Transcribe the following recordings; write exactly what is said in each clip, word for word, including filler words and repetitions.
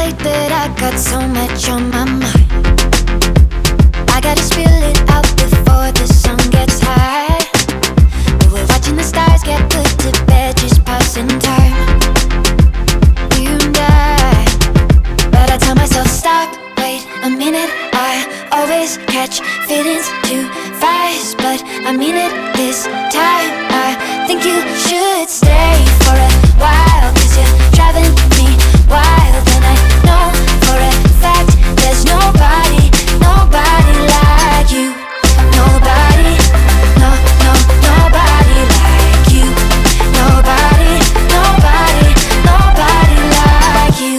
late, but I got so much on my mind. I gotta spill it out before the sun gets high. But we're watching the stars get put to bed, just passing time. You and I. But I tell myself, stop, wait a minute. I always catch feelings too fast, but I mean it this time. I think you should stay for a while, cause you're driving me wild. And I know for a fact there's nobody, nobody like you. Nobody, no, no, nobody like you. Nobody, nobody, nobody like you.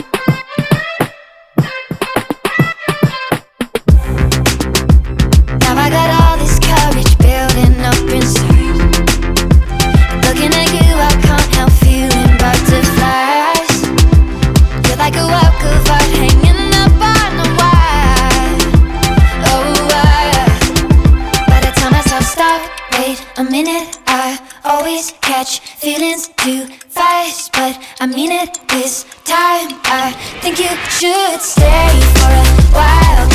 Now I got all this courage building up inside. Looking at you, I can't help feeling butterflies. You're like a work of art hanging up on a wire. Oh, wire. But I tell myself, stop, wait a minute. I always catch feelings too fast, but I mean it this time. I think you should stay for a while.